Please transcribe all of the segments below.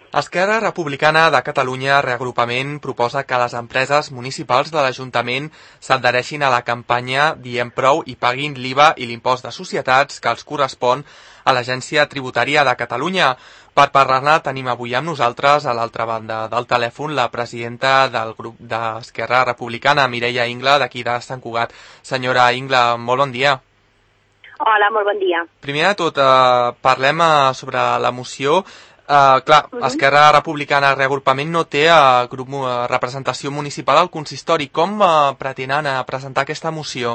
Esquerra Republicana de Catalunya Reagrupament proposa que les empreses municipals de l'Ajuntament s'adhereixin a la campanya Diem Prou i paguin l'IVA i l'impost de societats que els correspon a l'Agència Tributària de Catalunya. Per parlar-ne tenim avui amb nosaltres, a l'altra banda del telèfon, la presidenta del grup d'Esquerra Republicana, Mireia Ingla, d'aquí de Sant Cugat. Senyora Ingla, molt bon dia. Hola, molt bon dia. Primer de tot, parlem sobre la moció. Esquerra Republicana Reagrupament no té representació municipal al consistori. Com pretenen presentar aquesta moció?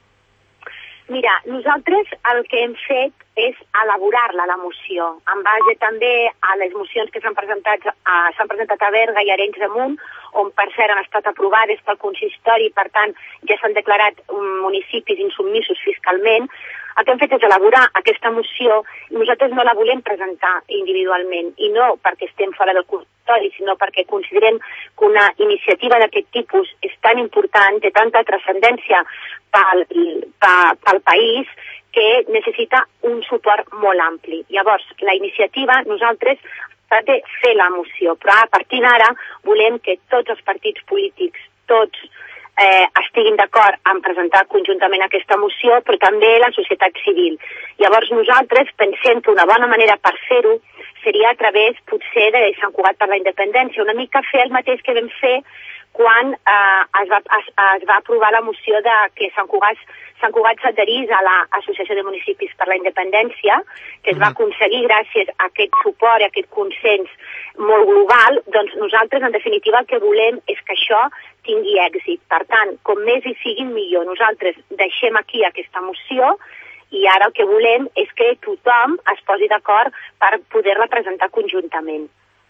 Mira, nosaltres el que hem fet és elaborar-la, la moció, en base també a les mocions que s'han presentat a Berga i Arenys de Munt, on per cert han estat aprovades pel consistori, per tant ja s'han declarat municipis insubmisos fiscalment. El que hem fet és elaborar aquesta moció i nosaltres no la volem presentar individualment, i no perquè estem fora del consistori, sinó perquè considerem que una iniciativa d'aquest tipus és tan important, té tanta transcendència pel país, que necessita un suport molt ampli. Llavors, la iniciativa, nosaltres ha de fer la moció, però a partir d'ara volem que tots els partits polítics, tots estiguin d'acord en presentar conjuntament aquesta moció, però també la societat civil. Llavors nosaltres pensem que una bona manera per fer-ho seria a través, potser, de Sant Cugat per la Independència, una mica fer el mateix que vam fer quan es va aprovar la moció de que Sant Cugat s'adherís a l'Associació de Municipis per la Independència, que es va aconseguir gràcies a aquest suport i a aquest consens molt global. Doncs nosaltres, en definitiva, el que volem és que això tingui èxit. Per tant, com més hi siguin, millor. Nosaltres deixem aquí aquesta moció i ara el que volem és que tothom es posi d'acord per poder-la presentar conjuntament.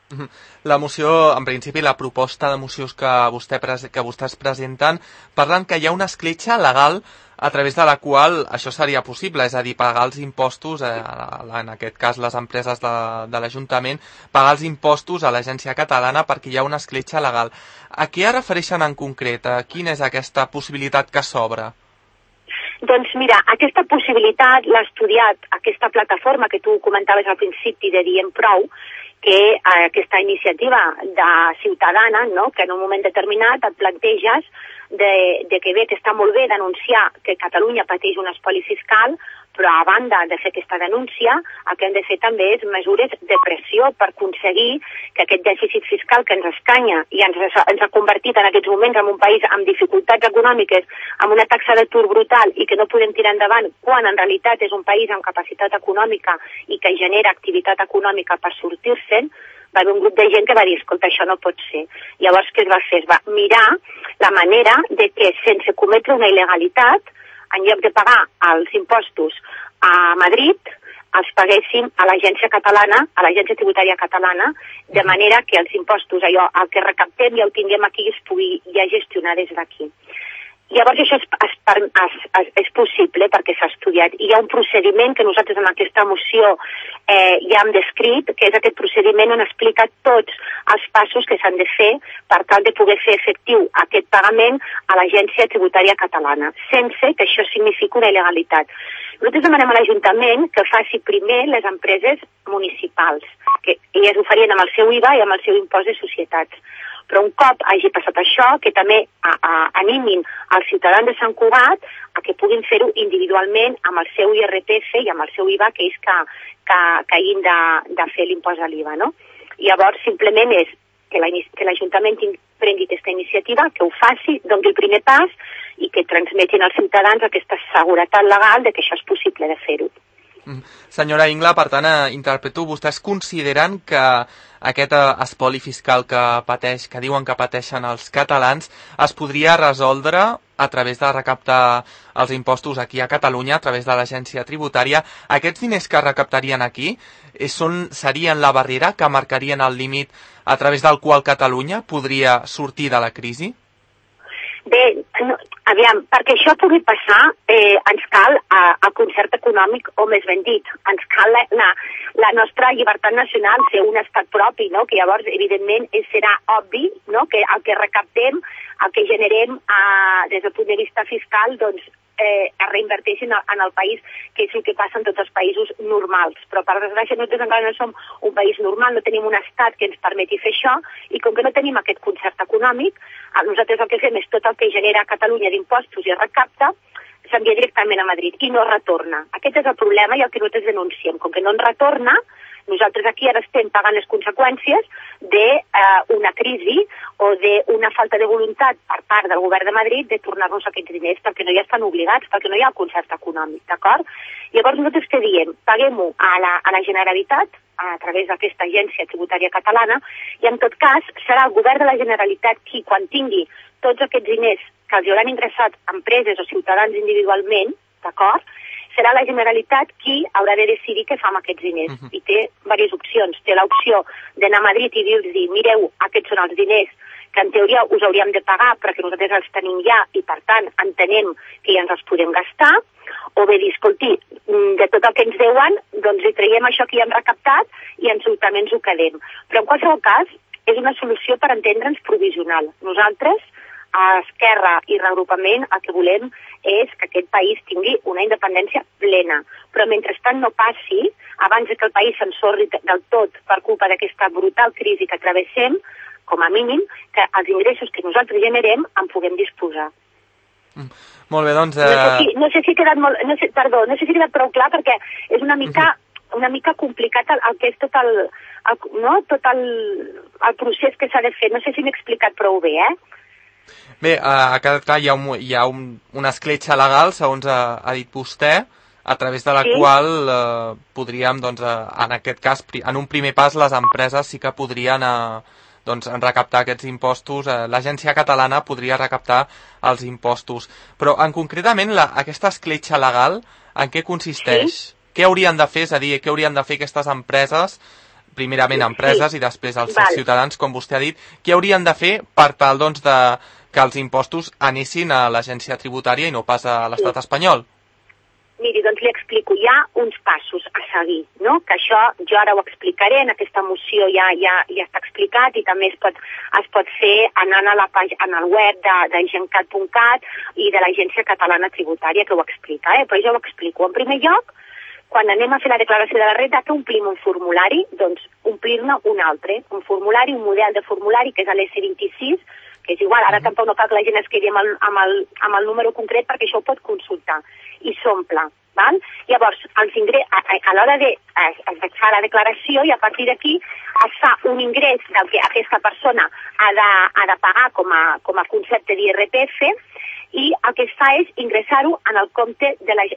La moció, en principi, la proposta de mocions que vostès presenten, parlen que hi ha una escletxa legal a través de la qual això seria possible, és a dir, pagar els impostos, en aquest cas les empreses de l'Ajuntament, pagar els impostos a l'Agència Catalana perquè hi ha una escletxa legal. A què es refereixen en concret? Quina és aquesta possibilitat que s'obre? Doncs mira, aquesta possibilitat l'ha estudiat aquesta plataforma que tu comentaves al principi de Diem Prou, que aquesta iniciativa ciutadana, no?, que en un moment determinat et planteges de que bé, que està molt bé denunciar que Catalunya pateix un espoli fiscal, però a banda de fer aquesta denúncia, el que hem de fer també és mesures de pressió per aconseguir que aquest dèficit fiscal que ens escanya i ens ha convertit en aquests moments en un país amb dificultats econòmiques, amb una taxa d'atur brutal i que no podem tirar endavant, quan en realitat és un país amb capacitat econòmica i que genera activitat econòmica per sortir-se'n, va haver un grup de gent que va dir, escolta, això no pot ser. Llavors, què es va fer? Es va mirar la manera de que, sense cometre una il·legalitat, en lloc de pagar els impostos a Madrid, els paguéssim a l'Agència Catalana, a l'Agència Tributària Catalana, de manera que els impostos, allò, el que recaptem ja ho tinguem aquí i es pugui ja gestionar des d'aquí. Llavors això és possible perquè s'ha estudiat. Hi ha un procediment que nosaltres en aquesta moció ja hem descrit, que és aquest procediment on explica tots els passos que s'han de fer per tal de poder fer efectiu aquest pagament a l'Agència Tributària Catalana, sense que això signifiqui una il·legalitat. Nosaltres demanem a l'Ajuntament que faci primer les empreses municipals, que elles ho farien amb el seu IVA i amb el seu impost de societats. Però un cop hagi passat això, que també animin els ciutadans de Sant Cugat a que puguin fer-ho individualment amb el seu IRPF i amb el seu IVA, que ells que hagin de fer l'impost de l'IVA, no? Llavors, simplement és que l'Ajuntament prengui aquesta iniciativa, que ho faci, doni el primer pas i que transmetin als ciutadans aquesta seguretat legal de que això és possible de fer-ho. Senyora Ingla, per tant, interpreto, vostès consideren que aquest espoli fiscal que diuen que pateixen els catalans es podria resoldre a través de recaptar els impostos aquí a Catalunya, a través de l'agència tributària. Aquests diners que recaptarien aquí serien la barrera que marcarien el límit a través del qual Catalunya podria sortir de la crisi? Bé, aviam, perquè això pugui passar ens cal el concert econòmic, o més ben dit, ens cal la nostra llibertat nacional, ser un estat propi, no? Que llavors, evidentment, serà obvi, no? Que el que recaptem, el que generem des del punt de vista fiscal, doncs es reinverteixin en el país, que és el que passa en tots els països normals. Però per desgràcia nosaltres encara no som un país normal, no tenim un estat que ens permeti fer això, i com que no tenim aquest concert econòmic, nosaltres el que fem és tot el que genera a Catalunya d'impostos i es recapta, s'envia directament a Madrid i no retorna. Aquest és el problema i el que nosaltres denunciem. Com que no ens retorna, nosaltres aquí ara estem pagant les conseqüències d'una crisi o d'una falta de voluntat per part del govern de Madrid de tornar-nos aquests diners perquè no hi estan obligats, perquè no hi ha el concert econòmic, d'acord? Llavors nosaltres què diem? Paguem-ho a la Generalitat a través d'aquesta agència tributària catalana i en tot cas serà el govern de la Generalitat qui, quan tingui tots aquests diners que els hauran ingressat empreses o ciutadans individualment, d'acord? Serà la Generalitat qui haurà de decidir què fa amb aquests diners. I té diverses opcions. Té l'opció d'anar a Madrid i dir-los, mireu, aquests són els diners que en teoria us hauríem de pagar perquè nosaltres els tenim ja i per tant entenem que ja ens els podem gastar, o bé dir, escolti, de tot el que ens deuen, doncs li traiem això que ja hem recaptat i també ens ho quedem. Però en qualsevol cas, és una solució per entendre'ns provisional. Nosaltres, a Esquerra i Reagrupament, el que volem és que aquest país tingui una independència plena. Però mentrestant no passi, abans que el país s'ensorri del tot per culpa d'aquesta brutal crisi que travessem, com a mínim, que els ingressos que nosaltres generem en puguem disposar. Molt bé, doncs... No sé si ha quedat molt... no sé si ha quedat prou clar perquè és una mica complicat el que és tot el procés que s'ha de fer. No sé si m'he explicat prou bé, Bé, ha quedat clar, hi ha una escletxa legal, segons ha dit vostè, a través de la qual podríem, doncs, en aquest cas, en un primer pas, les empreses sí que podrien recaptar aquests impostos, l'agència catalana podria recaptar els impostos. Però, concretament, aquesta escletxa legal, en què consisteix? Sí? Què haurien de fer? És a dir, què haurien de fer aquestes empreses, primerament empreses i després els ciutadans, com vostè ha dit, què haurien de fer per tal, doncs, que els impostos anessin a l'agència tributària i no pas a l'estat espanyol? Miri, doncs li explico. Hi ha uns passos a seguir, no? Que això jo ara ho explicaré, en aquesta moció ja està explicat i també es pot fer anant en el web de gencat.cat i de l'Agència Catalana Tributària, que ho explica, però jo ho explico. En primer lloc, quan anem a fer la declaració de la renda, que omplim un formulari, doncs omplir-ne un altre. Un formulari, un model de formulari, que és l'S26, que és igual, ara tampoc no cal que la gent es quedi amb el número concret perquè això ho pot consultar i s'omple. Llavors, a l'hora es fa la declaració i a partir d'aquí es fa un ingrés del que aquesta persona ha de pagar com a concepte d'IRPF i el que es fa és ingressar-ho en un compte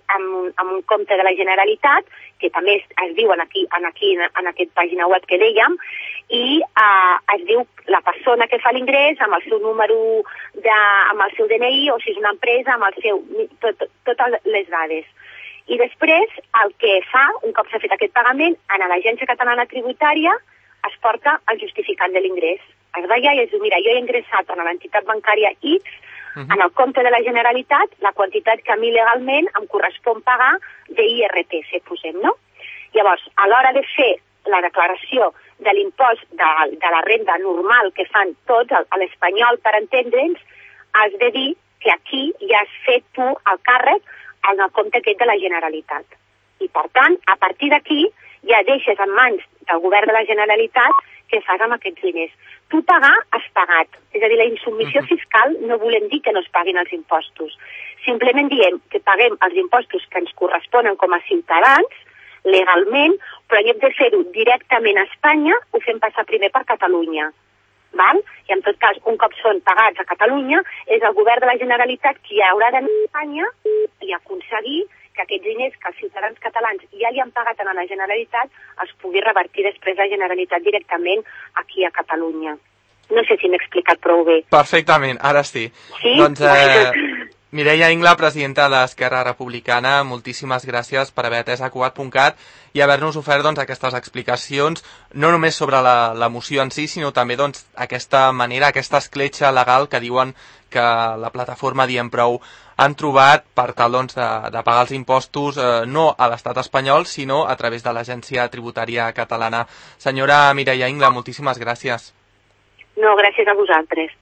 de la Generalitat, que també es diu en aquest pàgina web que dèiem, i es diu la persona que fa l'ingrés amb el seu número, amb el seu DNI, o si és una empresa, amb el seu, totes les dades. I després el que fa, un cop s'ha fet aquest pagament, a l'Agència Catalana Tributària es porta el justificant de l'ingrés. Es va allà i es diu, mira, jo he ingressat a l'entitat bancària X en el compte de la Generalitat la quantitat que a mi legalment em correspon pagar d'IRPF, posem, no? Llavors, a l'hora de fer la declaració de l'impost de la renda normal que fan tots, a l'espanyol, per entendre'ns, has de dir que aquí ja has fet tu el càrrec en el compte aquest de la Generalitat. I, per tant, a partir d'aquí ja deixes en mans del govern de la Generalitat què fas amb aquests diners. Tu pagar, has pagat. És a dir, la insubmissió fiscal no volem dir que no es paguin els impostos. Simplement diem que paguem els impostos que ens corresponen com a ciutadans, legalment, però en lloc de fer-ho directament a Espanya, ho fem passar primer per Catalunya. I en tot cas, un cop són pagats a Catalunya, és el govern de la Generalitat qui haurà d'anar a Espanya i aconseguir que aquests diners que els ciutadans catalans ja li han pagat a la Generalitat els pugui revertir després la Generalitat directament aquí a Catalunya. No sé si m'he explicat prou bé. Perfectament, ara sí. Sí? Doncs, Mireia Ingla, presidenta d'Esquerra Republicana, moltíssimes gràcies per haver atès a Cugat.cat i haver-nos ofert aquestes explicacions, no només sobre la moció en si, sinó també aquesta manera, aquesta escletxa legal que diuen que la plataforma Diem Prou han trobat per tal de pagar els impostos no a l'estat espanyol, sinó a través de l'Agència Tributària Catalana. Senyora Mireia Ingla, moltíssimes gràcies. No, gràcies a vosaltres.